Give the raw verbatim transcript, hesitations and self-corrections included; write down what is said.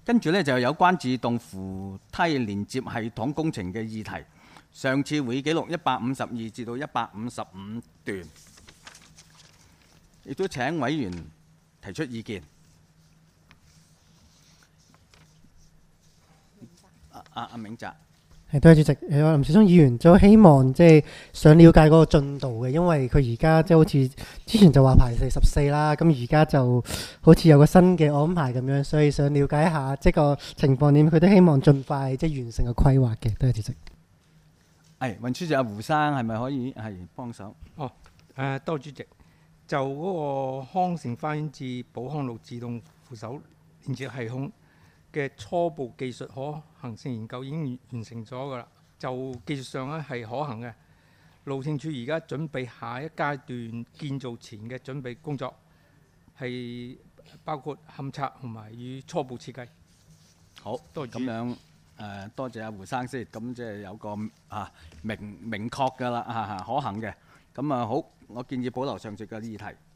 跟住呢，就有關自動扶梯連接系統工程嘅議題。上次會議記錄一百五十二至到一百五十五段，亦都請委員提出意見。阿阿阿銘澤。 係，多謝主席。誒，林筱忠議員就希望即係想了解嗰個進度嘅，因為佢而家即係好似之前就話排四十四啦，咁而家就好似有個新嘅安排咁樣，所以想了解一下即係個情況點。佢都希望盡快即係完成個規劃嘅。多謝主席。 係運輸署阿胡生係咪可以係幫手？ 哦，誒，多謝主席。就嗰個康城花園至寶康路自動扶手連接系統嘅初步技術可行性研究已經完成咗㗎啦，就技術上咧係可行嘅。路政署而家準備下一階段建造前嘅準備工作，係包括勘測同埋與初步設計。 好， 多謝咁樣誒、呃，多謝阿胡生先。咁即係有個啊明明確㗎啦，啊可行嘅。咁啊好，我建議保留上述嘅議題。